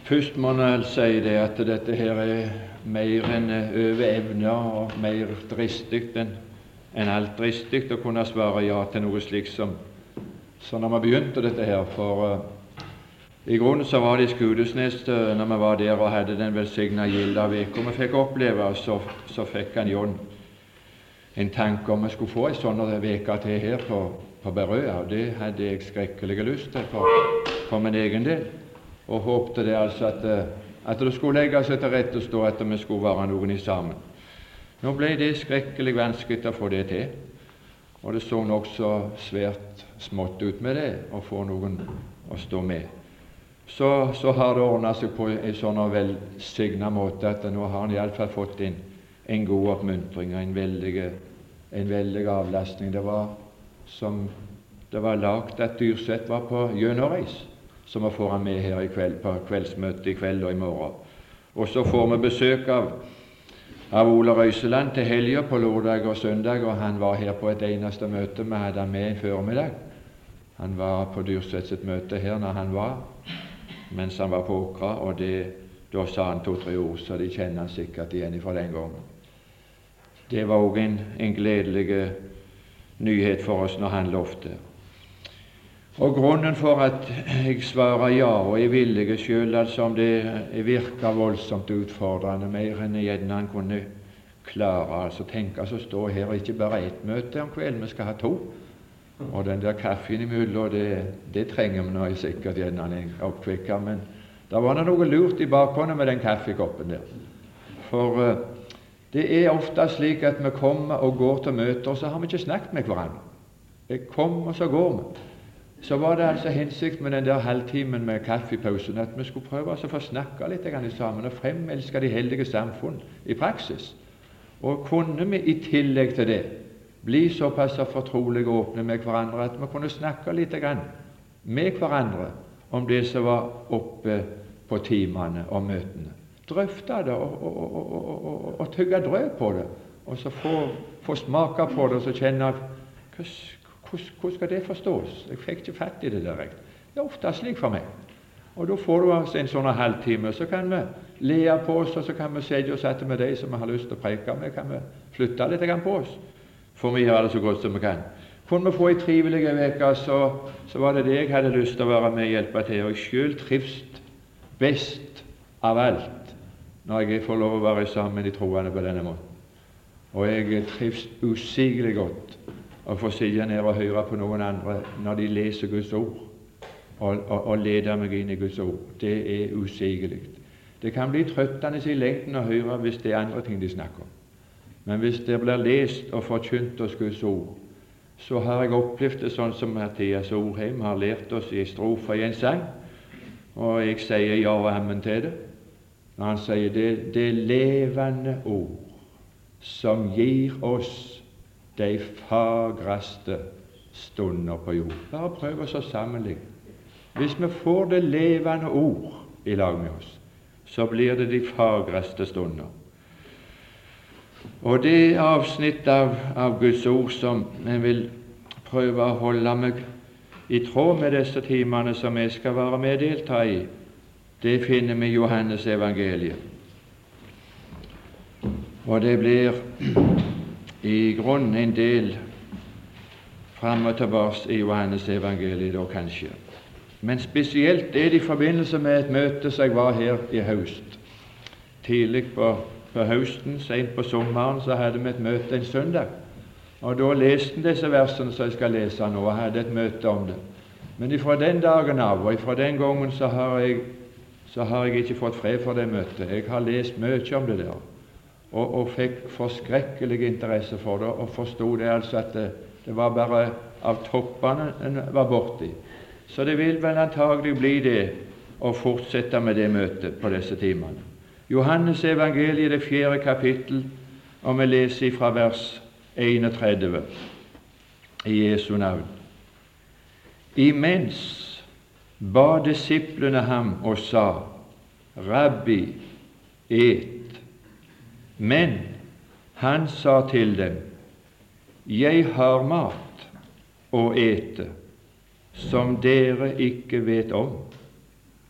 Først må jeg si det at dette her er mer enn over evne og mer dristig enn alt dristig å kunne svare ja til noe slikt som så når vi begynte dette her. For i grunnen så var det i Skudesnes når vi var der og hadde den velsigna gilda veka vi fikk oppleve, så fikk han John en tanke om vi skulle få en sånn veka til her på Berøya, og det hadde jeg skrekkelig lyst til for min egen del. Og håpte det altså at det skulle legge seg til rette og stå at vi skulle være noen i sammen. Nå ble det skrekkelig vanskelig å få det til, og det så nok så svært smått ut med det å få noen å stå med. Så har det ordnet seg på en sånn velsignet måte at nå har han i alle fall fått en god oppmuntring og en veldig avlastning. Det var som det var lagt at Dyrseth var på gjennomreis, som vi får han med her i kveld, på kveldsmøtet i kveld og i morgen. Og så får vi besøk av Ola Røiseland til helga på lørdag og søndag, og han var her på et eneste møte. Vi hadde han med i formiddag. Han var på Dyrseth sitt møte her når han var, mens han var på Åkra, og da sa han 2-3 ord, så de kjenner han sikkert igjen fra den gangen. Det var også en gledelig nyhet for oss når han lovte. Og grunnen for at jeg svarer ja, og jeg villige selv, altså om det virker voldsomt utfordrende, mer enn gjerne han kunne klare, altså tenke oss å stå her og ikke bare ett møte om kvelden, vi skal ha 2. Og den der kaffen imellom, det trenger vi nå sikkert gjerne en oppkvikker, men da var det noe lurt i bakhånden med den kaffekoppen der. For det er ofte slik at vi kommer og går til møter, og så har vi ikke snakket med hverandre. Det kommer, og så går vi. Så var det altså hensikt med den der halvtimen med kaffepausen at vi skulle prøve å få snakke litt sammen og fremelske de heldige samfunn i praksis. Og kunne vi i tillegg til det bli såpass fortrolige og åpne med hverandre at vi kunne snakke litt med hverandre om det som var oppe på timene og møtene. Drøfte det og tygge drøy på det, og så få smake på det og så kjenne hvordan skal det forstås? Jeg fikk ikke fatt i det direkte. Det er ofte slik for meg. Og da får du altså en sånn halvtime, så kan vi le på oss, og så kan vi sette oss etter med de som vi har lyst til å preke med, kan vi flytte litt på oss, for vi gjør det så godt som vi kan. Kunne vi få en trivelig veke, så var det jeg hadde lyst til å være med og hjelpe til, og jeg selv trives best av alt når jeg får lov å være sammen i troende på denne måten. Og jeg trives usigelig godt å få sitte ned og høre på noen andre når de leser Guds ord og leder meg inn i Guds ord. Det er usigelig. Det kan bli trøttende i lengden å høre hvis det er andre ting de snakker om. Men hvis det blir lest og forkynt oss Guds ord, så har jeg opplevd det sånn som Mathias Orheim har lært oss i strofer i en sang, og jeg sier ja og amen til det. Når han sier det levende ord som gir oss de fagreste stunder på jord. Bare prøv oss å sammenligne. Hvis vi får det levende ord i lag med oss, så blir det de fagreste stunder. Og det avsnitt av Guds ord som jeg vil prøve å holde meg i tråd med disse timene som jeg skal være med og delta i, det finner vi i Johannes evangeliet. Og det blir i grunnen en del fram og tilbake i Johannes evangeliet da kanskje. Men spesielt er det i forbindelse med et møte som jeg var her i høst. Tidlig på høsten, sent på sommeren, så hadde vi et møte en søndag. Og da leste jeg disse versene som jeg skal lese nå, og hadde et møte om det. Men fra den dagen av, og fra den gangen, så har jeg ikke fått fred for det møtet. Jeg har lest mye om det der. Og fikk forskrekkelig interesse for det, og forstod det altså at det var bare av toppene en var borti. Så det vil vel antagelig bli det å fortsette med det møtet på disse timene. Johannes evangeliet, det 4. kapittel, og vi leser fra vers 31 i Jesu navn. Imens ba disiplene ham og sa, Rabbi, et. Men han sa til dem, jeg har mat å ete som dere ikke vet om.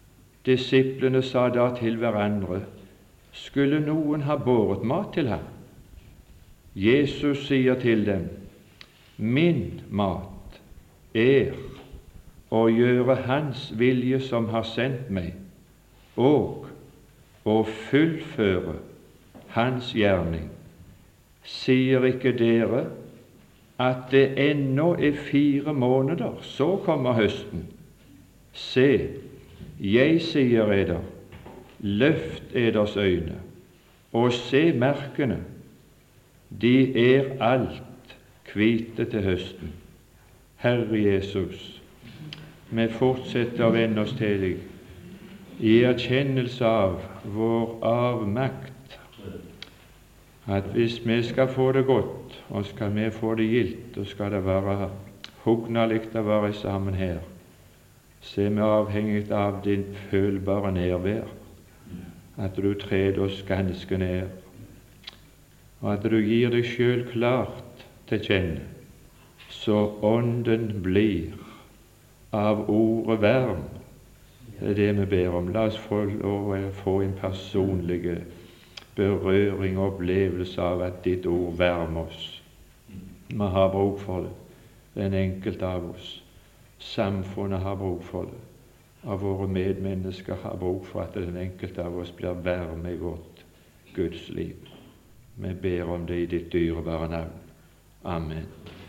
Disiplene sa da til hverandre: Skulle noen ha båret mat til ham? Jesus sier til dem: Min mat er å gjøre Hans vilje som har sendt meg, og å fullføre Hans gjerning. Sier ikke dere at det ennå er 4 måneder, så kommer høsten? Se, jeg sier eder, løft eders øyne, og se merkene, de er alt hvite til høsten. Herre Jesus, vi fortsetter å vende oss til deg i erkjennelse av vår avmakt, at hvis vi skal få det godt, og skal vi få det gildt, og skal det være hugnalig å være sammen her, så er vi avhengig av din følbare nærvær, at du trer oss ganske nær, og at du gir deg selv klart til kjenne, så ånden blir av ordet varm. Det er det vi ber om. La oss få en personlig berøring og opplevelse av at ditt ord varmer oss. Vi har bruk for det, den enkelte av oss. Samfunnet har bruk for det, og våre medmennesker har bruk for at den enkelte av oss blir varme i vårt Guds liv. Vi ber om det i ditt dyrebare navn. Amen.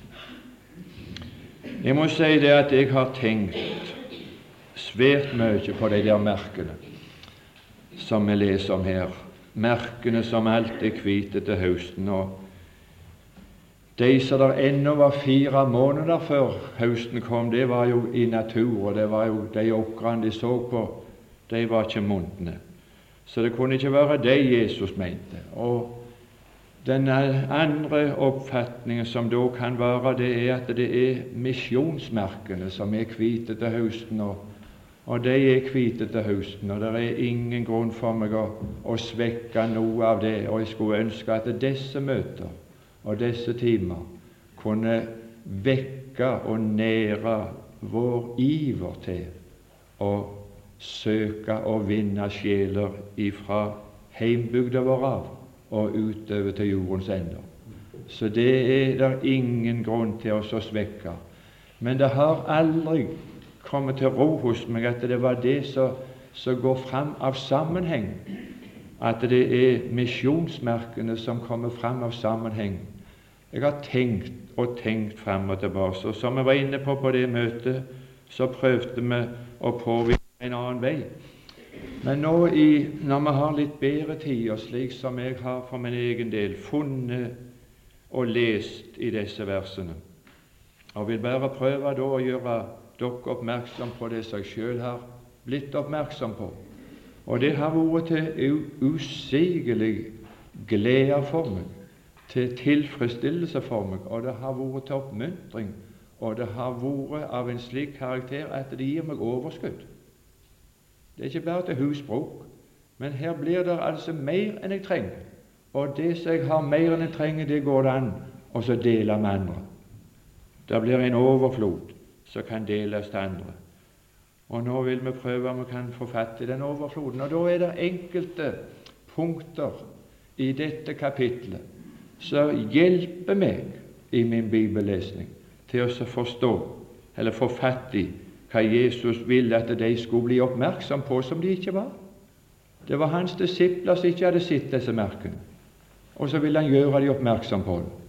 Jeg må si det at jeg har tenkt svært mye på de der merkene som vi leser om her. Merkene som alt er hvite til høsten, og de som der ennå var 4 måneder før høsten kom, det var jo i natur, og det var jo de åkrene de så på, de var ikke modne. Så det kunne ikke være det Jesus mente. Og den andre oppfatningen som da kan være, det er at det er misjonsmerkene som er hvite til høsten, og de er hvite til høsten, og det er ingen grunn for meg å svekke noe av det, og jeg skulle ønske at disse møter og disse timer kunne vekke og nære vår iver til å søke å vinne sjeler ifra heimbygda vår av og utover til jordens ender. Så det er der ingen grunn til å svekke. Men det har aldri kommet til ro hos meg at det var det som går fram av sammenheng, at det er misjonsmerkene som kommer fram av sammenheng. Jeg har tenkt fram og tilbake, og som jeg var inne på det møtet, så prøvde vi å påvirke en annen vei. Men nå når vi har litt bedre tid, og slik som jeg har for min egen del funnet og lest i disse versene, og vil bare prøve da å gjøre dere oppmerksom på det som jeg selv har blitt oppmerksom på, og det har vært til usigelig glede for meg, til tilfredsstillelse for meg, og det har vært til oppmuntring, og det har vært av en slik karakter at det gir meg overskudd. Det er ikke bare til husbruk, men her blir det altså mer enn jeg trenger, og det som jeg har mer enn jeg trenger, det går det an å så dele med andre. Det blir en overflod som kan deles til andre, og nå vil vi prøve om vi kan få fatt i den overfloden, og da er det enkelte punkter i dette kapitlet som hjelper meg i min bibellesning til å forstå, eller få fatt i hva Jesus ville at de skulle bli oppmerksom på som de ikke var. Det var hans disipler som ikke hadde sett disse merkene, og så ville han gjøre de oppmerksom på det.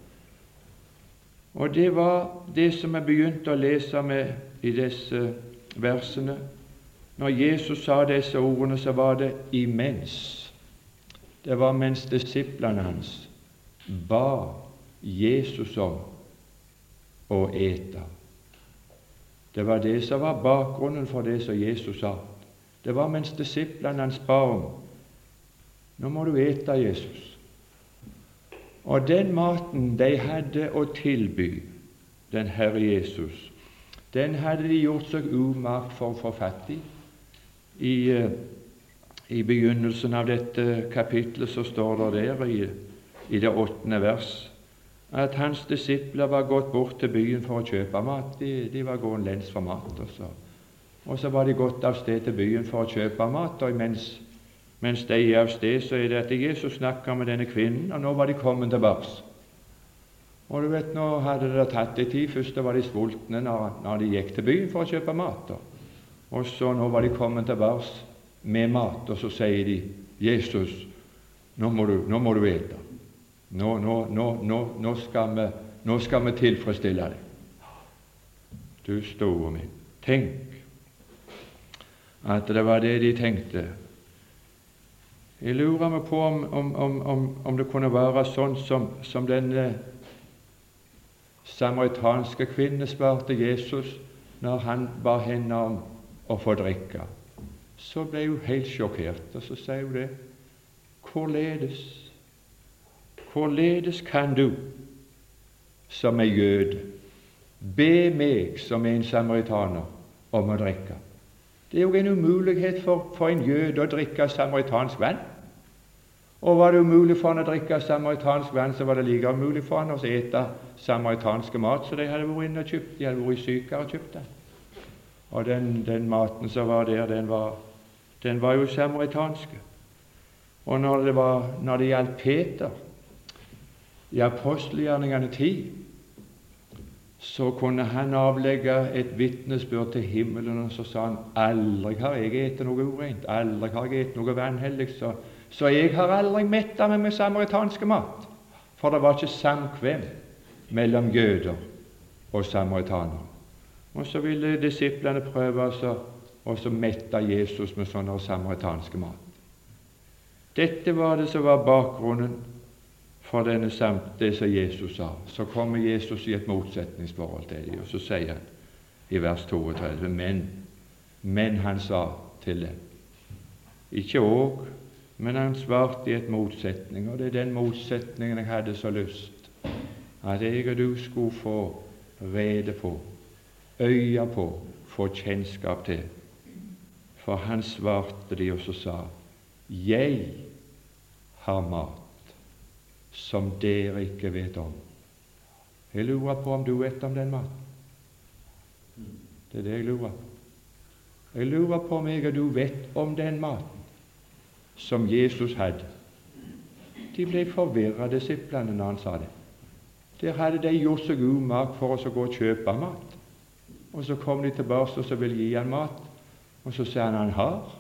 Og det var det som jeg begynte å lese med i disse versene. Når Jesus sa disse ordene, så var det imens. Det var mens disiplene hans ba Jesus om å ete. Det var det som var bakgrunnen for det som Jesus sa. Det var mens disiplene hans ba om: nå må du ete, Jesus. Og den maten de hadde å tilby den Herre Jesus, den hadde de gjort seg umakt for å få fatt i. I begynnelsen av dette kapitlet så står det der i det 8. vers at hans disipler var gått bort til byen for å kjøpe mat. De var gående lens for mat. Og så var de gått av sted til byen for å kjøpe mat, og mens de er av sted, så er det at Jesus snakker med denne kvinnen, og nå var de kommet tilbake. Og du vet, nå hadde det tatt en tid. Først da var de sultne når de gikk til byen for å kjøpe mat. Og så nå var de kommet tilbake med mat, og så sier de, Jesus, nå må du ete. Nå skal vi tilfredsstille deg. Du store min. Tenk at det var det de tenkte. Jeg lurer meg på om det kunne være sånn som denne samaritanske kvinne svarte Jesus når han ba henne om å få drikke. Så ble hun helt sjokkert, og så sier hun det. Hvorledes kan du, som er jøde, be meg, som er en samaritaner, om å drikke? Det er jo en umulighet for en jøde å drikke samaritansk vann. Og var det umulig for han å drikke samaritansk vann, så var det like umulig for han å ete samaritanske mat, så de hadde vært inne og kjøpt. De hadde vært sykere og kjøpt den. Og den maten som var der, den var jo samaritanske. Og når det gjaldt Peter, i apostelgjerningene 10, så kunne han avlegge et vitnesbyrd til himmelen, og så sa han, aldri har jeg ete noe urent, aldri har jeg ete noe vanhellig, så jeg har aldri mettet meg med samaritanske mat. For det var ikke samkvem mellom jøder og samaritaner. Og så ville disiplene prøve å mette Jesus med sånne samaritanske mat. Dette var det som var bakgrunnen for det som Jesus sa. Så kommer Jesus i et motsetningsforhold til dem, og så sier han i vers 32, men han sa til dem, ikke òg, men han svarte i et motsetning, og det er den motsetningen jeg hadde så lyst at jeg og du skulle få rede på, øye på, få kjennskap til. For han svarte de, og så sa, jeg har mat som dere ikke vet om. Jeg lurer på om du vet om den maten. Det er det jeg lurer på. Jeg lurer på om jeg og du vet om den maten som Jesus hadde. De ble forvirret, disiplene, når han sa det. Der hadde de gjort seg umak for oss å gå og kjøpe mat. Og så kom de tilbake og så ville gi han mat. Og så sa han har.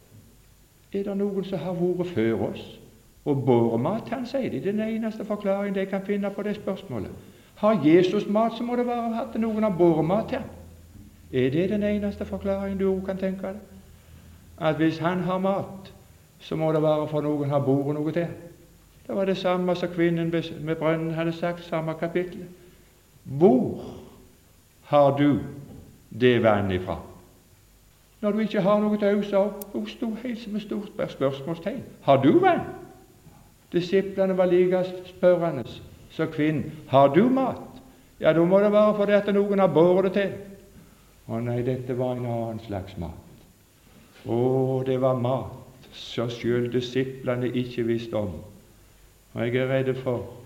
Er det noen som har vært før oss og båret mat? Han sier det. Den eneste forklaringen de kan finne på det spørsmålet. Har Jesus mat, så må det være at noen har båret mat til. Er det den eneste forklaringen du kan tenke deg? At hvis han har mat, så må det være for noen har båret noe til. Det var det samme som kvinnen med brønnen hadde sagt, samme kapittel. Hvor har du det vann ifra? Når du ikke har noe til å øse opp, hun sto helt med stort spørsmålstegn. Har du vann? Disiplene var like spørrende. Så kvinnen, har du mat? Ja, da må det være fordi at noen har båret det til. Å nei, dette var en annen slags mat. Å, det var mat så selv disiplene ikke visste om. Og jeg er redd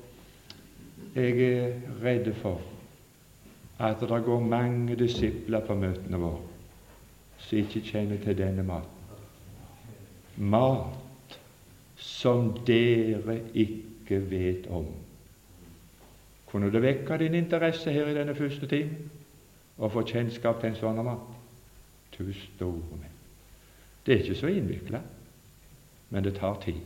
for at det går mange disipler på møtene våre som ikke kjenner til denne maten. Mat som dere ikke vet om. Kunne det vekke din interesse her i denne første timen å få kjennskap til en sånn mat? Du store min. Det er ikke så innviklet, men det tar tid.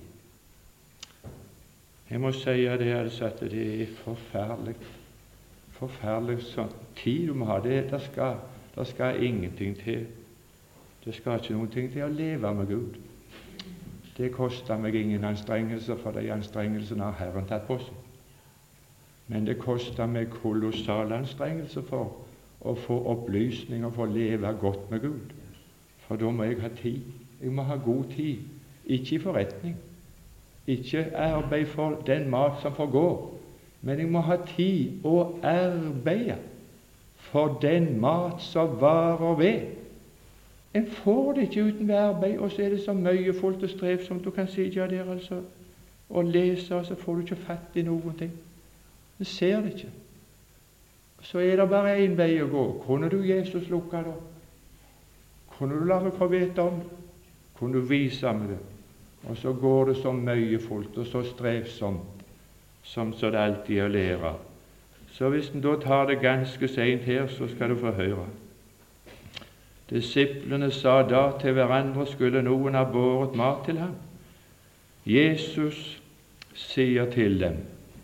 Jeg må si det at det er forferdelig sånn tid du må ha. Det skal ingenting til. Det skal ikke noen ting til å leve med Gud. Det koster meg ingen anstrengelser, for de anstrengelsene har Herren tatt på seg. Men det koster meg kolossale anstrengelser for å få opplysning og få leve godt med Gud. For da må jeg ha tid. Jeg må ha god tid. Ikke i forretning. Ikke arbeid for den mat som forgår. Men jeg må ha tid å arbeide for den mat som varer ved. En får det ikke uten arbeid, og så er det så mye fullt og strevsomt. Du kan sitte der altså og lese, og så får du ikke fatt i noen ting. Du ser det ikke. Så er det bare en vei å gå. Kunne du Jesus lukke da? Kunne du la meg få vite om det? Kunne du vise meg det? Og så går det så møyefullt og så strevsomt, som så det alltid er å lære. Så hvis en da tar det ganske sent her, så skal du få høre. Disiplene sa da til hverandre, skulle noen ha båret mat til ham? Jesus sier til dem,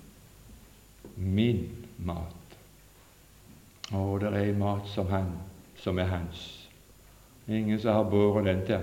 min mat. Og det er mat som er hans. Ingen som har båret den til.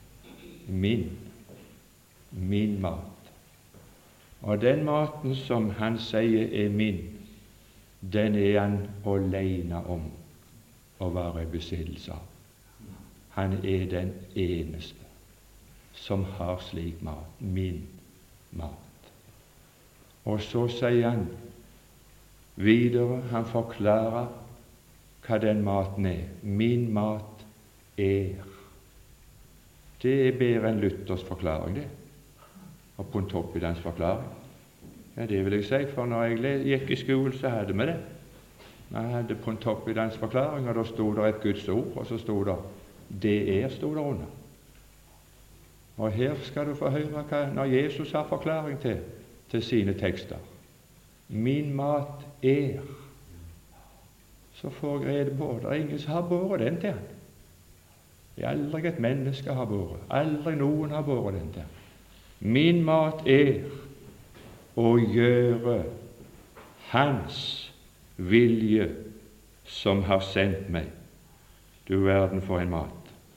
Min mat. Og den maten som han sier er min, den er han alene om å være i besittelse av. Han er den eneste som har slik mat, min mat. Og så sier han videre, han forklarer hva den maten er. Min mat er. Det er bedre enn Luthers forklaring, det. Og på en topp i dens forklaring. Ja, det vil jeg si, for når jeg gikk i skolen, så hadde vi det. Vi hadde på en topp i dens forklaring, og da stod det et Guds ord, og så stod det det er, stod det under. Og her skal du få høre hva når Jesus har forklaring til sine tekster. Min mat er. Så får jeg rede på. Det er ingen som har båret den til han. Det er aldri et menneske har båret. Aldri noen har båret den til han. Min mat er å gjøre hans vilje som har sendt meg. Du verden for en mat.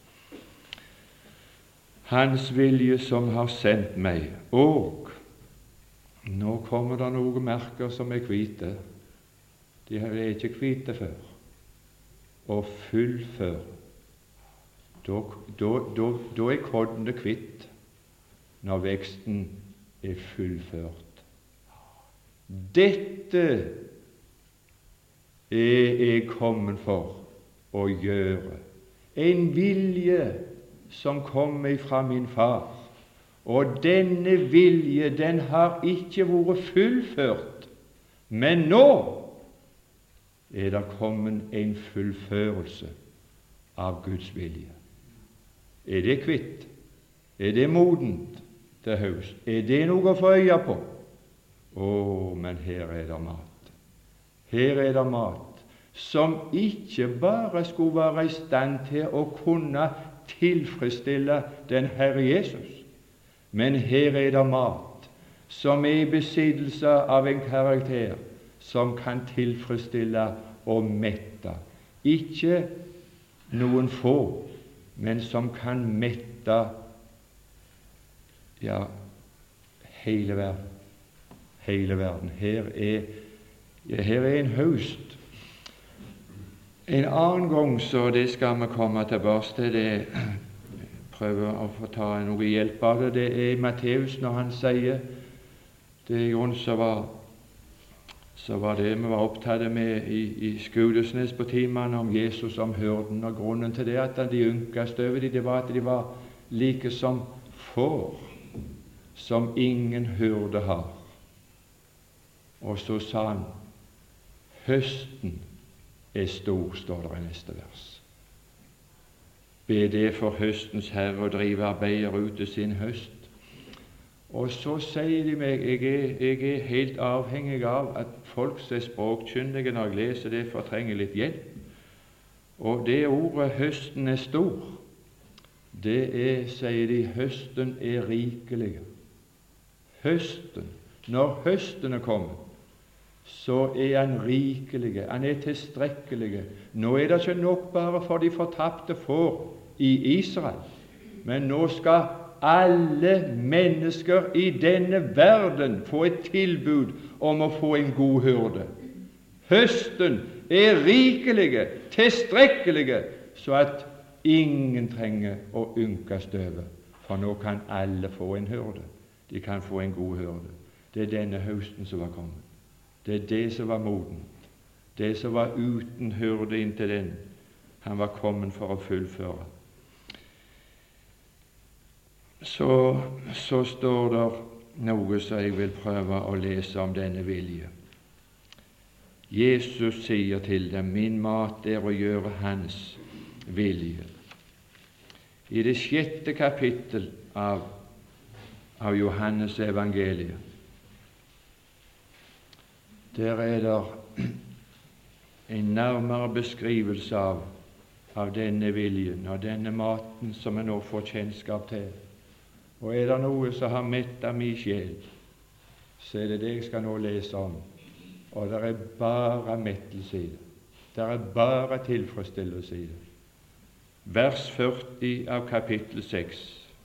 Hans vilje som har sendt meg. Og nå kommer det noen merker som er hvite. De er ikke hvite før. Og fullfør. Da er koddene kvitt når veksten er fullført. Dette er jeg kommet for å gjøre. En vilje som kommer fra min far. Og denne vilje, den har ikke vært fullført, men nå er det kommet en fullførelse av Guds vilje. Er det kvitt? Er det modent til høst? Er det noe å få øye på? Men her er det mat. Her er det mat som ikke bare skulle være i stand til å kunne tilfredsstille den Herre Jesus, men her er det mat som er i besittelse av en karakter som kan tilfredsstille og mette. Ikke noen få, men som kan mette hele verden. Hele verden. Her er en høst. En annen gang, så det skal vi komme tilbake til, det prøver å få ta noe hjelp av det. Det er Matteus når han sier det i grunn så var det vi var opptatt med i Skudesnes på timene om Jesus, om hyrden, og grunnen til det at de ynkast over dem, det var at de var like som får som ingen hyrde har. Og så sa han høsten er stor, står det i neste vers. Be det for høstens Herre å drive arbeider ut til sin høst. Og så sier de meg, jeg er helt avhengig av at folk som er språkkyndige når jeg leser det, fortrenger litt hjelp. Og det ordet 'høsten er stor', det er, sier de, høsten er rikelig. Høsten, når høsten er kommet, så er han rikelig, han er tilstrekkelig. Nå er det ikke nok bare for de fortapte får i Israel, men nå skal alle mennesker i denne verden få et tilbud om å få en god hyrde. Høsten er rikelig, tilstrekkelig, så at ingen trenger å ynke støvet, for nå kan alle få en hyrde. De kan få en god hyrde. Det er denne høsten som var kommet. Det er det som var modent, det som var uten hyrde inntil den han var kommet for å fullføre. Så står det noe som jeg vil prøve å lese om denne vilje. Jesus sier til dem, min mat er å gjøre hans vilje. i det 6. kapittel av Johannes evangeliet. Der er det en nærmere beskrivelse av denne viljen og denne maten som vi nå får kjennskap til. Og er det noe som har mettet min sjel, så er det det jeg skal nå lese om. Og det er bare mettelse i det. Det er bare tilfredsstillelse i det. Vers 40 av kapittel 6.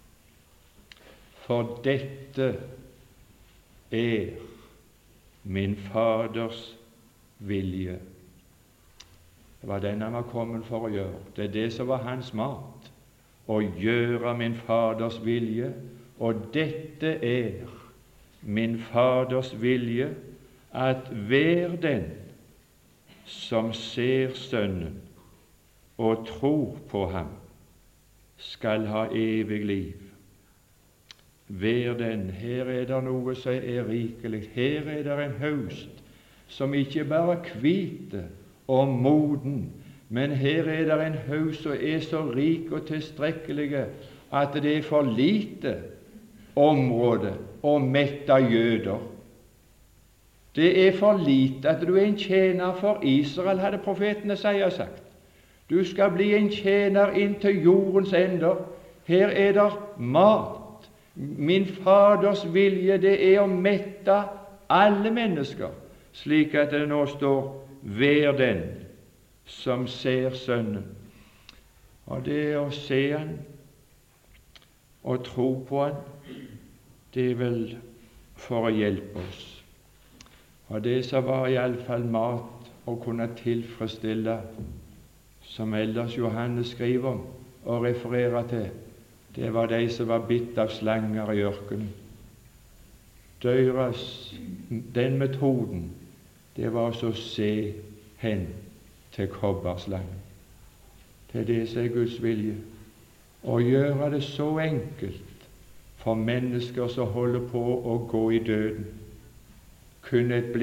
For dette er min Faders vilje. Det var den han var kommet for å gjøre. Det er det som var hans mat. Å gjøre min Faders vilje. Og dette er min Faders vilje, at hver den som ser Sønnen og tror på ham, skal ha evig liv. Hver den. Her er det noe som er rikelig. Her er det en høst som ikke bare hvite og moden, men her er det en høst som er så rik og tilstrekkelig at det er for lite område å mette jøder. Det er for lite at du er en tjener for Israel, hadde profeten Jesaja sagt. Du skal bli en tjener inntil jordens ender. Her er det mat. Min Faders vilje, det er å mette alle mennesker, slik at det nå står hver den som ser Sønnen. Og det å se Han og tro på Han, det er vel for å hjelpe oss. Og det som var iallfall mat å kunne tilfredsstille, som ellers Johannes skriver om og refererer til, det var de som var bitt av slanger i ørkenen. Den metoden, det var å se hen til kobberslangen. Det er det som er Guds vilje. Å gjøre det så enkelt for mennesker som holder på å gå i døden. Kun et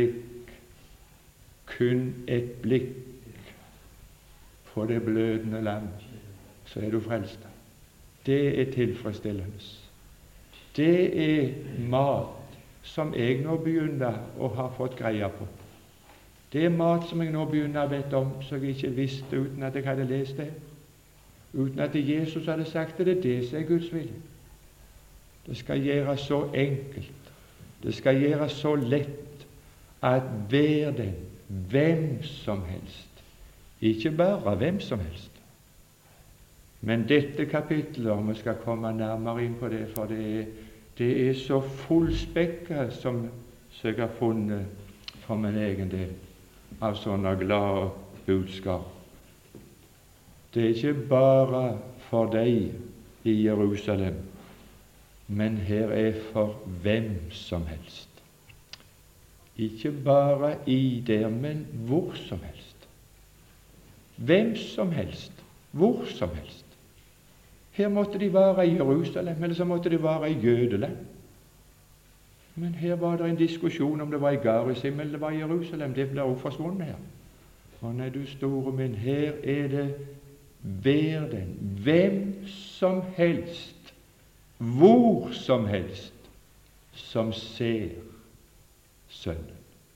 blikk på det blødende lam, så er du frelst. Det er tilfredsstillende. Det er mat som jeg nå begynner å ha fått greie på. Det er mat som jeg nå begynner å vite om, som jeg ikke visste uten at jeg hadde lest det. Uten at Jesus hadde sagt det. Det er det som er Guds vilje. Det skal gjøres så enkelt. Det skal gjøres så lett at hver den, hvem som helst, ikke bare hvem som helst, men dette kapittelet, om vi skal komme nærmere inn på det, for det er så fullspekket som jeg har funnet for min egen del av sånne glade budskap. Det er ikke bare for deg i Jerusalem, men her er for hvem som helst. Ikke bare i der, men hvor som helst. Hvem som helst, hvor som helst. Her måtte de være i Jerusalem, eller så måtte de være i Jødeland. Men her var det en diskusjon om det var i Garisim eller det var i Jerusalem. Det ble også forsvunnet her. Å nei, du store min, her er det hver den, hvem som helst, hvor som helst, som ser Sønnen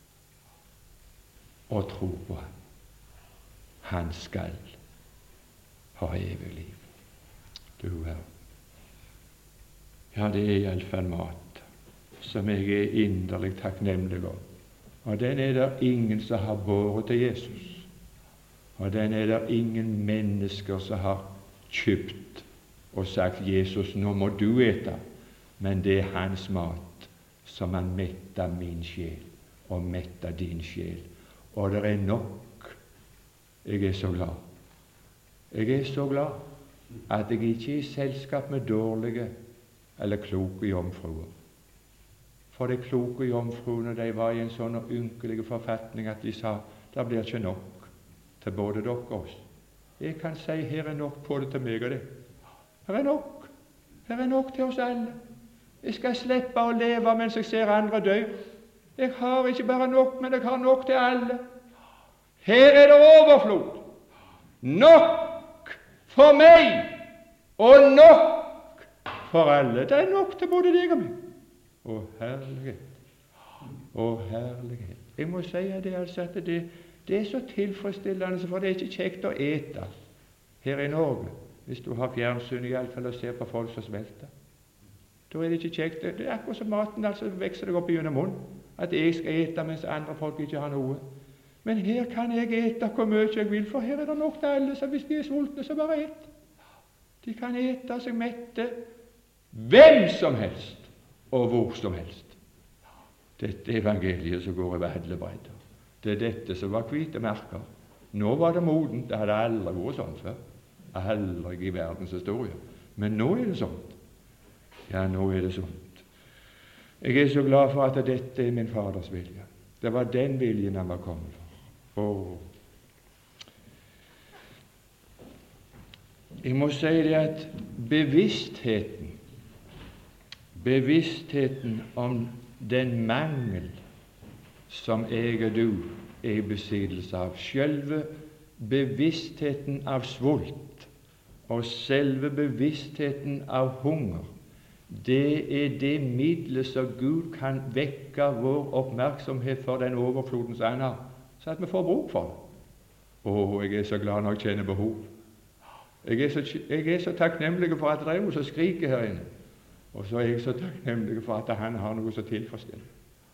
og tror på ham. Han skal ha evig liv. Du Herre. Ja, det er iallfall mat som jeg er inderlig takknemlig om. Og den er det ingen som har båret til Jesus. Og den er det ingen mennesker som har kjøpt og sagt, Jesus, nå må du ete. Men det er hans mat som han metter min sjel og metter din sjel. Og det er nok. Jeg er så glad. Jeg er så glad at jeg ikke er i selskap med dårlige eller kloke jomfruer. For de kloke jomfruene, de var i en sånn ynkelig forfatning at de sa, det blir ikke nok til både dere og oss. Jeg kan si, her er nok både til meg og det. Her er nok. Her er nok til oss alle. Jeg skal slippe å leve mens jeg ser andre dø. Jeg har ikke bare nok, men jeg har nok til alle. Her er det overflod. Nok for meg og nok for alle. Det er nok til både deg og meg. Å, herlighet. Å, herlighet. Jeg må si det, altså, at det er så tilfredsstillende, for det er ikke kjekt å ete her i Norge, hvis du har fjernsyn i alle fall og ser på folk som svelter. Da er det ikke kjekt. Det er akkurat som maten, altså vekser deg opp gjennom munnen, at jeg skal ete mens andre folk ikke har noe. Men her kan jeg ete hvor mye jeg vil, for her er det nok til alle, så hvis de er sultne, så bare et. De kan ete seg mette hvem som helst og hvor som helst. Dette evangeliet som går over alle bredder. Det er dette som var hvite merker. Nå var det moden. Det hadde aldri vært sånn før. Aldri i verdens historie. Men nå er det sånt. Ja, nå er det sånt. Jeg er så glad for at dette er min Faders vilje. Det var den viljen han var kommet for. Jeg må si det at bevisstheten om den mangel som jeg og du er i besittelse av, selve bevisstheten av svult og selve bevisstheten av hunger, det er det middelet som Gud kan vekke vår oppmerksomhet for den overfloden som han har, så at vi får bruk for det. Jeg er så glad når jeg kjenner behov. Jeg er så takknemlig for at det er noe som skriker her inne, og så er jeg så takknemlig for at han har noe som tilfredsstiller.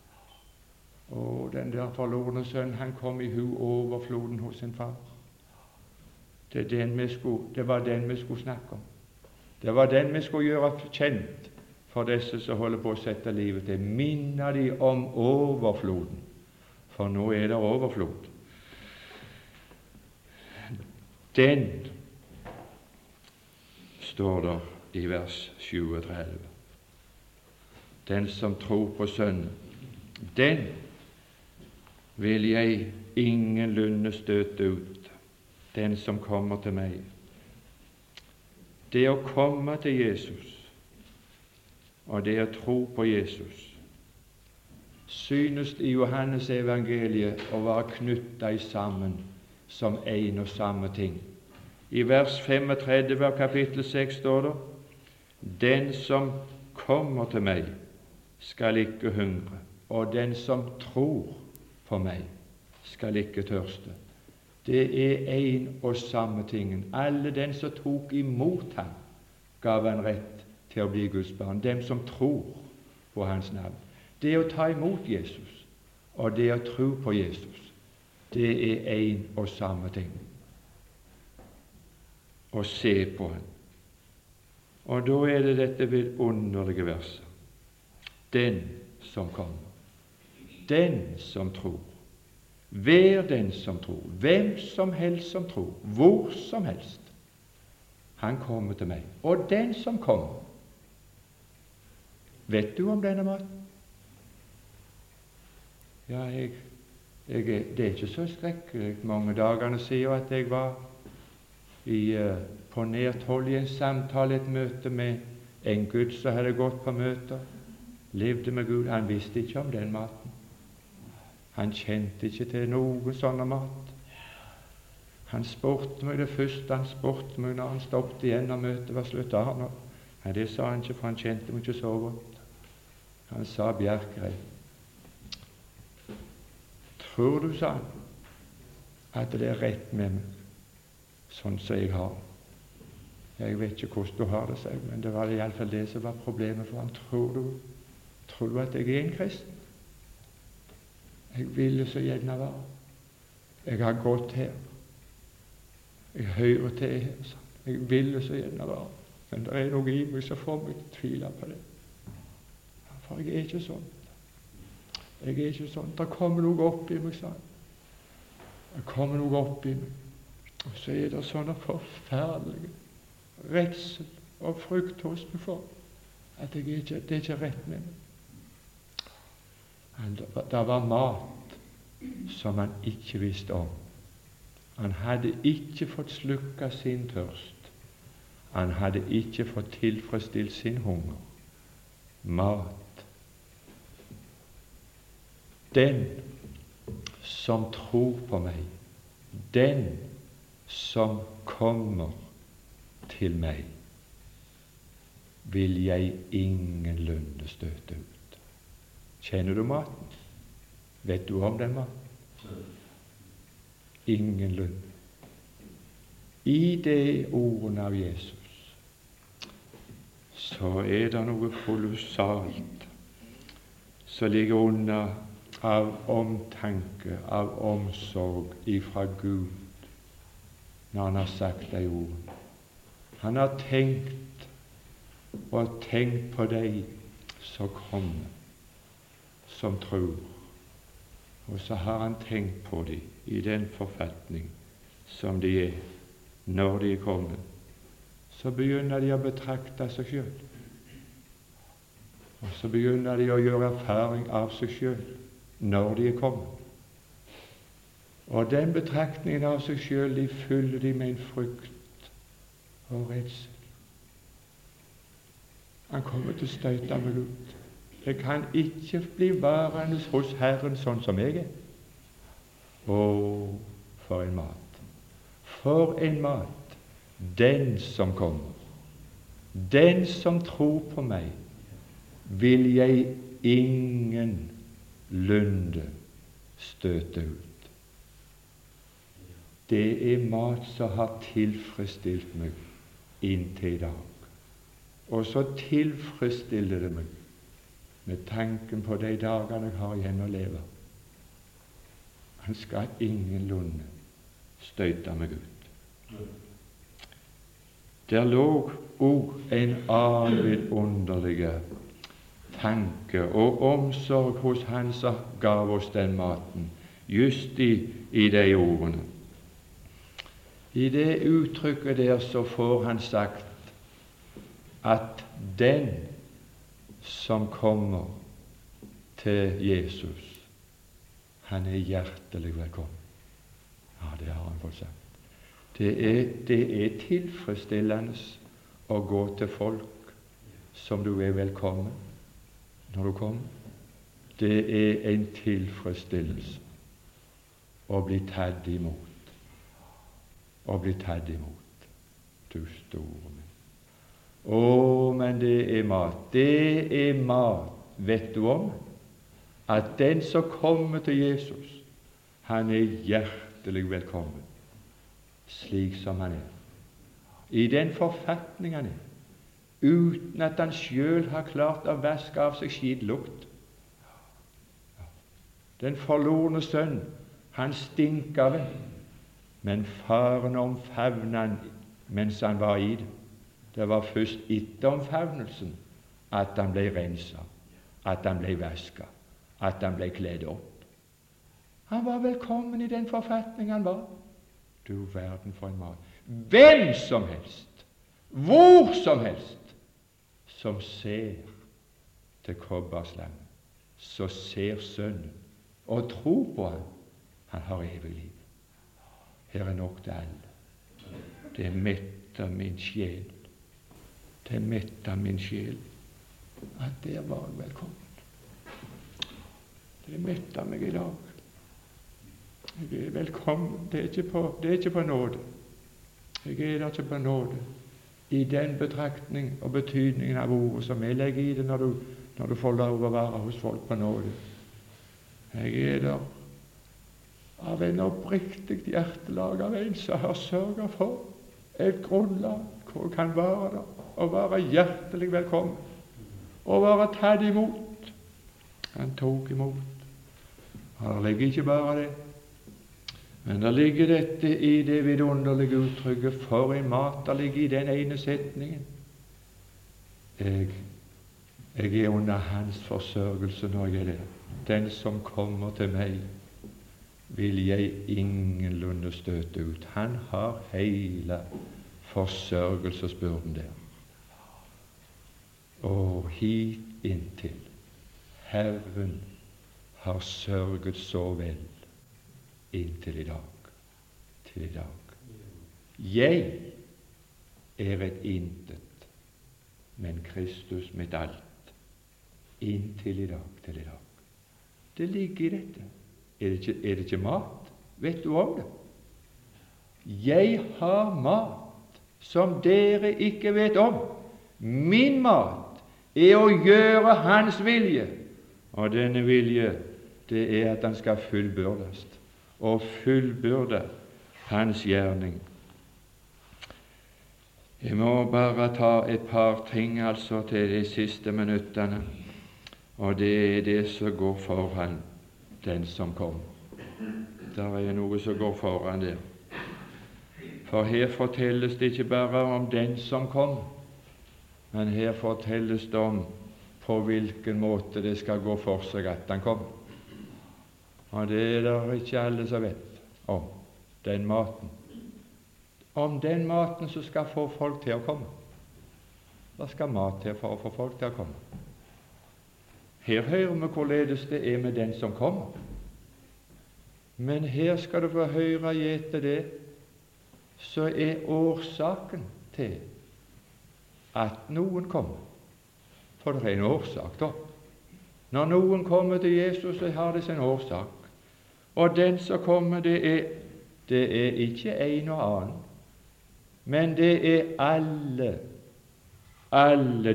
Den der forlorne sønn, han kom i overfloden hos sin far. Det var den vi skulle snakke om. Det var den vi skulle gjøre kjent for disse som holder på å sette livet til. Minne de om overfloden, for nå er det overflod. Den står der i vers 37. Den som tror på Sønnen, den vil jeg ingenlunde støte ut. Den som kommer til meg. Det å komme til Jesus og det å tro på Jesus synes i Johannes evangeliet å være knyttet sammen som en og samme ting. I vers 35 av kapittel 6 står det: Den som kommer til meg, skal ikke hungre, og den som tror på meg, skal ikke tørste. Det er en og samme tingen. Alle den som tok imot ham, gav han rett til å bli Guds barn. Dem som tror på hans navn. Det å ta imot Jesus og det å tro på Jesus, det er en og samme ting. Å se på ham. Og da er det dette vidunderlige verset. Den som kommer, den som tror. Hver den som tror, hvem som helst som tror, hvor som helst, han kommer til meg. Og den som kommer, vet du om denne maten? Ja, det er ikke så skrekkelig mange dagene siden at jeg var på nært hold i en samtale, et møte med en Gud som hadde gått på møter, levde med Gud. Han visste ikke om den maten. Han kjente ikke til noen sånne mat. Han spurte meg det første han spurte meg når han stoppet igjen og møtet var slutt. Nei, det sa han ikke, for han kjente meg ikke så godt. Han sa: Bjerkreim, tror du, sa han, at det er rett med meg sånn som jeg har? Jeg vet ikke hvordan du har det, sa jeg, men det var i alle fall det som var problemet for han. Tror du at jeg er en kristen? Jeg ville så gjerne være. Jeg har gått her. Jeg hører til her, sa han. Jeg ville så gjerne være. Men det er noe i meg som får meg til å tvile på det. For jeg er ikke sånn. Jeg er ikke sånn. Det kommer noe opp i meg, sa han. Det kommer noe opp i meg. Og så er det sånne forferdelige redsel og frykt hos meg for at det er ikke rett med meg. Det var mat som han ikke visste om. Han hadde ikke fått slukket sin tørst. Han hadde ikke fått tilfredsstilt sin hunger. Mat. Den som tror på meg, den som kommer til meg, vil jeg ingenlunde støte ut. Kjenner du maten? Vet du om den maten? Ingenlunde. I de ordene av Jesus så er det noe kolossalt som ligger under av omtanke, av omsorg ifra Gud når han har sagt de ordene. Han har tenkt og tenkt på de som kommer, som tror, og så har han tenkt på de i den forfatning som de er. Når de er kommet, så begynner de å betrakte seg selv, og så begynner de å gjøre erfaring av seg selv når de er kommet. Og den betraktningen av seg selv, de fyller de med en frykt og redsel. Han kommer til å støte meg ut. Jeg kan ikke bli værende hos Herren sånn som jeg er. Å, for en mat! For en mat! Den som kommer, den som tror på meg, vil jeg ingenlunde støte ut. Det er mat som har tilfredsstilt meg inntil i dag. Og så tilfredsstiller det meg med tanken på de dagene jeg har igjen å leve. Han skal ingenlunde støte meg ut. Der lå også en annen vidunderlig tanke og omsorg hos han som gav oss den maten, just i de ordene. I det uttrykket der så får han sagt at den som kommer til Jesus, han er hjertelig velkommen. Ja, det har han fått sagt. Det er tilfredsstillende å gå til folk som du er velkommen når du kommer. Det er en tilfredsstillelse å bli tatt imot. Å bli tatt imot. Du store min. Å, men det er mat. Det er mat. Vet du om at den som kommer til Jesus, han er hjertelig velkommen, slik som han er, i den forfatning han er, uten at han selv har klart å vaske av seg skitlukt. Den forlorne sønn, han stinker vel, men faren omfavnet han mens han var i det. Det var først etter omfavnelsen at han ble renset, at han ble vasket, at han ble kledd opp. Han var velkommen i den forfatning han var. Du verden for en mat. Hvem som helst, hvor som helst, som ser til kobberslangen, så ser Sønnen og tror på han, han har evig liv. Her er nok til alle. Det metter min sjel. Det metter min sjel at der var jeg velkommen. Det metter meg i dag. Jeg er velkommen. Det er ikke på nåde. Jeg er der ikke på nåde i den betraktning og betydningen av ordet som jeg legger i det når du får lov å være hos folk på nåde. Jeg er der av en oppriktig hjertelag, av en som har sørget for et grunnlag hvor jeg kan være der og være hjertelig velkommen og være tatt imot. Han tok imot. Og det ligger ikke bare det, men det ligger dette i det vidunderlige uttrykket for en mat. Det ligger i den ene setningen. Jeg er under hans forsørgelse når jeg er der. Den som kommer til meg, vil jeg ingenlunde støte ut. Han har hele forsørgelsesbyrden der. Og hit inntil Herren har sørget så vel inntil i dag. Til i dag. Jeg er et intet, men Kristus mitt alt. Inntil i dag, til i dag. Det ligger i dette. Er det ikke mat? Vet du om det? Jeg har mat som dere ikke vet om. Min mat er å gjøre Hans vilje, og denne vilje, det er at Han skal fullbyrdes, og fullbyrde Hans gjerning. Jeg må bare ta et par ting altså til de siste minuttene, og det er det som går foran den som kom. Der er noe som går foran der. For her fortelles det ikke bare om den som kom, men her fortelles det om på hvilken måte det skal gå for seg at han kom. Og det er det ikke alle som vet om den maten. Om den maten som skal få folk til å komme. Det skal mat til for å få folk til å komme. Her hører vi hvorledes det er med den som kommer. Men her skal du få høre gjete det så er årsaken til at noen kommer. For det er en årsak da. Når noen kommer til Jesus, så har det sin årsak. Og den som kommer, det er ikke en og annen, men det er alle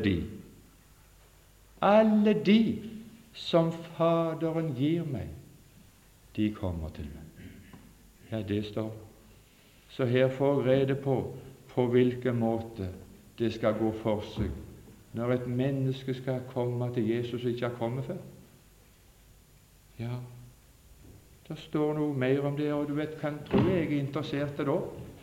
de som Faderen gir meg, de kommer til meg. Ja, det står. Så her får jeg rede på hvilken måte det skal gå for seg når et menneske skal komme til Jesus og ikke har kommet før. Ja, det står noe mer om det, og du vet, kan tro jeg er interessert da.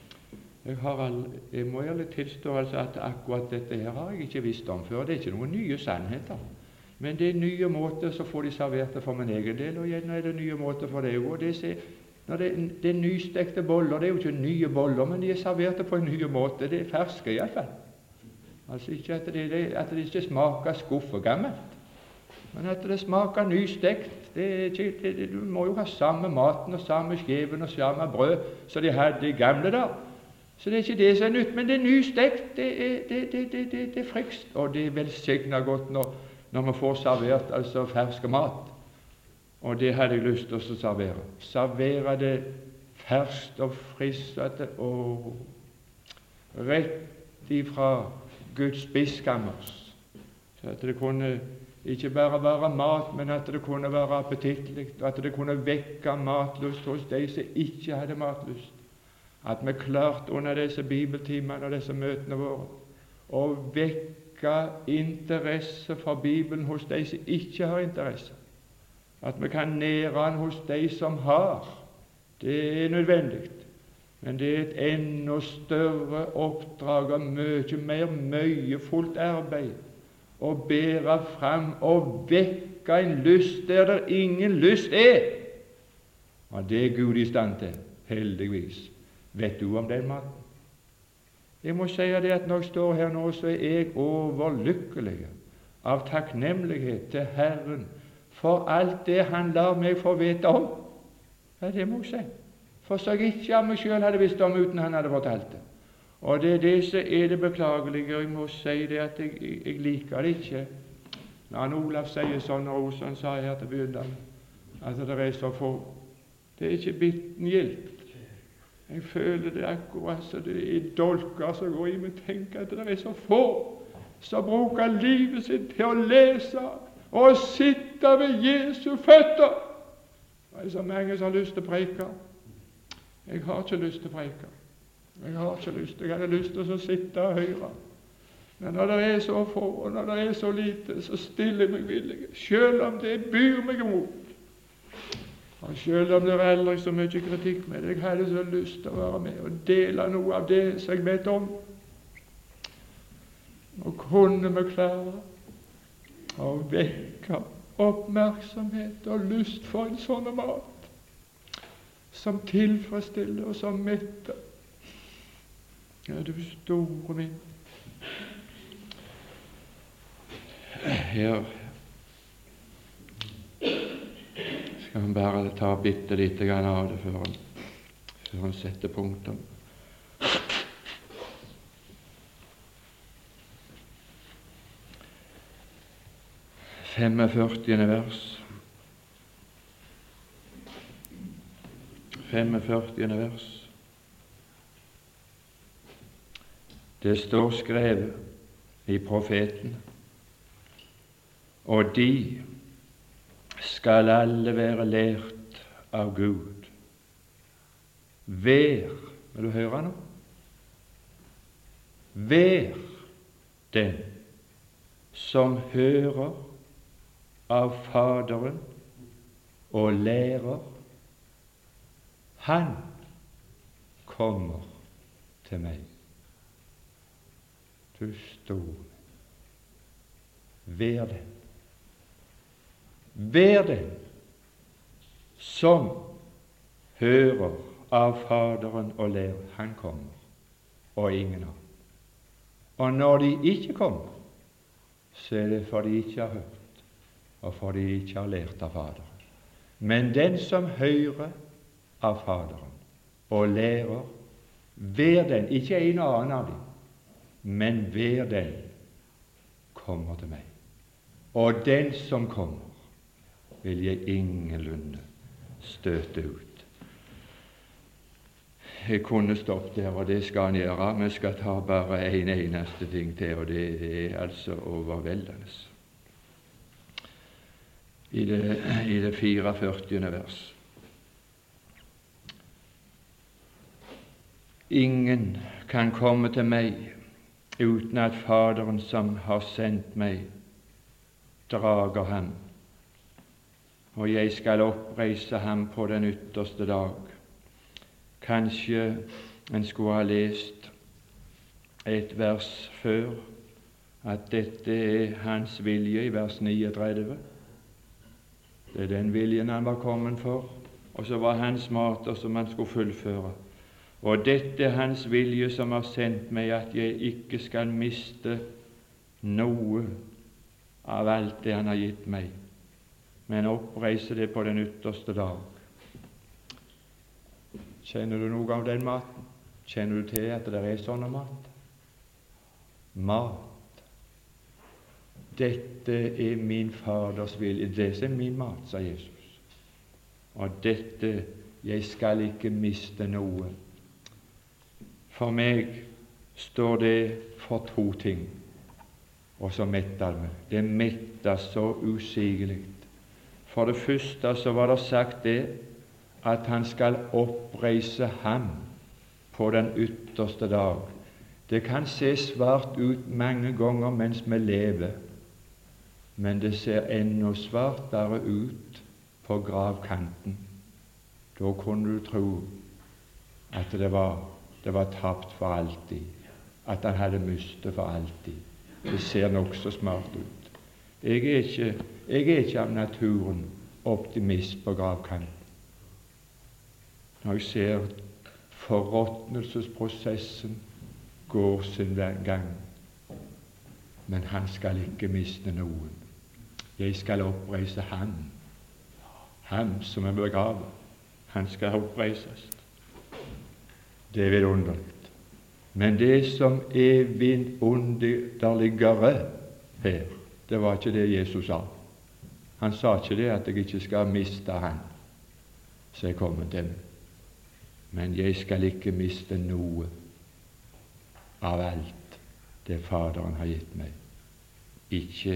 Jeg må ærlig tilstå altså at akkurat dette her har jeg ikke visst om før. Det er ikke noen nye sannheter, men det er nye måter, så får de servert det for min egen del, og gjerne er det nye måter for deg også. Det er nystekte boller, det er jo ikke nye boller, men de er servert på en ny måte. Det er ferske i hvert fall. Altså ikke at det ikke smaker skuffegammelt, men at det smaker nystekt. Du må jo ha samme maten og samme skjeven og samme brød som de hadde i gamle dager. Så det er ikke det som er nytt, men det er nystekt. Det er frikst, og det er velsignet godt når man får servert altså ferske mat. Og det hadde jeg lyst til å servere. Servere det ferskt og friskt og rett ifra Guds biskammers, så at det kunne ikke bare være mat, men at det kunne være appetittlig, og at det kunne vekke matlyst hos de som ikke hadde matlyst. At vi klarte under disse bibeltimene og disse møtene våre å vekke interesse for Bibelen hos de som ikke har interesse. At vi kan nære den hos de som har. Det er nødvendig. Men det er et enda større oppdrag og mye mer møyefullt arbeid å bære fram og vekke en lyst der det ingen lyst er. Og det er Gud i stand til, heldigvis. Vet du om den maten? Jeg må si det at når jeg står her nå, så er jeg overlykkelig av takknemlighet til Herren for alt det Han lar meg få vite om. Ja, det må jeg si. For så jeg ikke av meg selv hadde visst om uten Han hadde fortalt det. Og det er det som er det beklagelige, og jeg må si det at jeg liker det ikke. Når Olav sier sånn, og Olsson sa her til begynnelsen, at det er så få. Det er ikke bitten gildt. Jeg føler det akkurat så det er dolker som går i meg. Tenk at det er så få som bruker livet sitt til å lese og sitte ved Jesu føtter. Det er så mange som har lyst til å preke. Jeg har ikke lyst til å preke. Jeg hadde lyst til å sitte og høre. Men når det er så få, og når det er så lite, så stiller jeg meg villig, selv om det byr meg imot. Og selv om det er aldri så mye kritikk med det, jeg hadde så lyst til å være med og dele noe av det som jeg vet om. Og kunne vi klare å vekke oppmerksomhet og lyst for en sånn mat som tilfredsstiller og som metter. Ja, du store min. Her skal vi bare ta bitte lite grann av det før han setter punktum. Femogførtiende vers. 45. vers. Det står skrevet: i profeten. Og de skal alle være lært av Gud. Vær, vil du høre nå? Vær den som hører av Faderen og lærer, han kommer til meg. Du store, vær den. Vær den som hører av Faderen og lærer, han kommer, og ingen annen. Og når de ikke kommer, så er det fordi de ikke har hørt, og fordi de ikke har lært av Faderen. Men den som hører av Faderen og lærer, hver den, ikke en og annen av dem, men hver den kommer til meg. Og den som kommer, vil jeg ingenlunde støte ut. Jeg kunne stoppet der, og det skal han gjøre. Vi skal ta bare en eneste ting til, og det er altså overveldende. I det 44. vers. Ingen kan komme til meg uten at Faderen som har sendt meg, drager ham, og jeg skal oppreise ham på den ytterste dag. Kanskje en skulle ha lest et vers før, at dette er hans vilje, i vers 39. Det er den viljen han var kommet for, og så var hans måter som han skulle fullføre. Og dette er hans vilje som har sendt meg, at jeg ikke skal miste noe av alt det han har gitt meg, men oppreise det på den ytterste dag. Kjenner du noe av den maten? Kjenner du til at det er sånn mat? Mat. Dette er min Faders vilje. Det er min mat, sa Jesus. Og dette, jeg skal ikke miste noe. For meg står det for to ting, og så metter meg. Det metter så usigelig. For det første så var det sagt det, at han skal oppreise ham på den ytterste dag. Det kan se svart ut mange ganger mens vi lever, men det ser enda svartere ut på gravkanten. Da kunne du tro at det var tapt for alltid, at han hadde mistet for alltid. Det ser nokså smart ut. Jeg er ikke av naturen optimist på gravkanten. Når jeg ser forråtnelsesprosessen går sin gang, men han skal ikke miste noen. Jeg skal oppreise ham som er begravet. Han skal oppreises. Det er vidunderlig. Men det som er vidunderligere her, det var ikke det Jesus sa. Han sa ikke det at jeg ikke skal miste han som er kommet til meg. Men jeg skal ikke miste noe av alt det Faderen har gitt meg. Ikke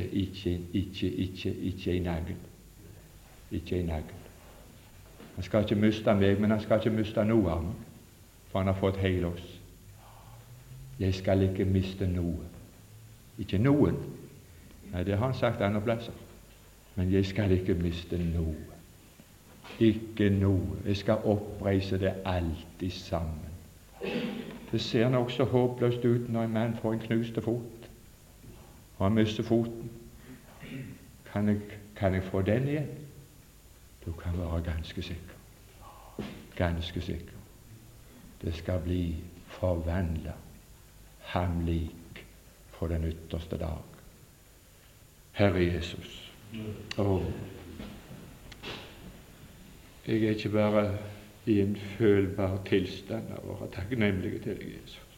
en nagl. Ikke en nagl. Han skal ikke miste meg, men han skal ikke miste noe av meg, for han har fått hele oss. Jeg skal ikke miste noe. Ikke noen. Nei, det har han sagt andre plasser. Men jeg skal ikke miste noe. Ikke noe. Jeg skal oppreise det alltid sammen. Det ser nok så håpløst ut når en mann får en knuste fot, og han mister foten. Kan jeg få den igjen? Du kan være ganske sikker. Ganske sikker. Det skal bli forvandlet ham lik på den ytterste dag. Herre Jesus. Jeg er ikke bare i en følbar tilstand av å være takknemlig til deg, Jesus.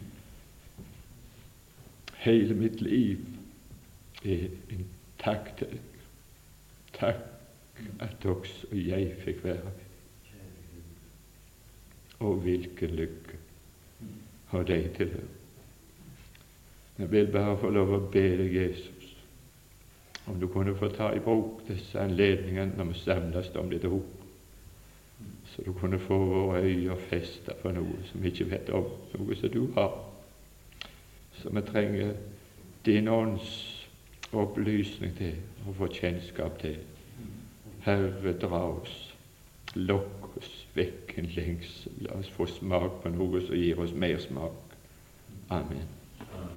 Hele mitt liv er en takk til deg. Takk at også jeg fikk være med. Og hvilken lykke har deg tilhørt. Jeg vil bare få lov å be deg, Jesus, om du kunne få ta i bruk disse anledningene når vi samles om ditt ord, så du kunne få våre øyne festet på noe som vi ikke vet om, noe som du har. Så vi trenger din ånds opplysning til å få kjennskap til. Herre, dra oss, lokk oss vekk en lengsel, la oss få smak på noe som gir oss mer smak. Amen.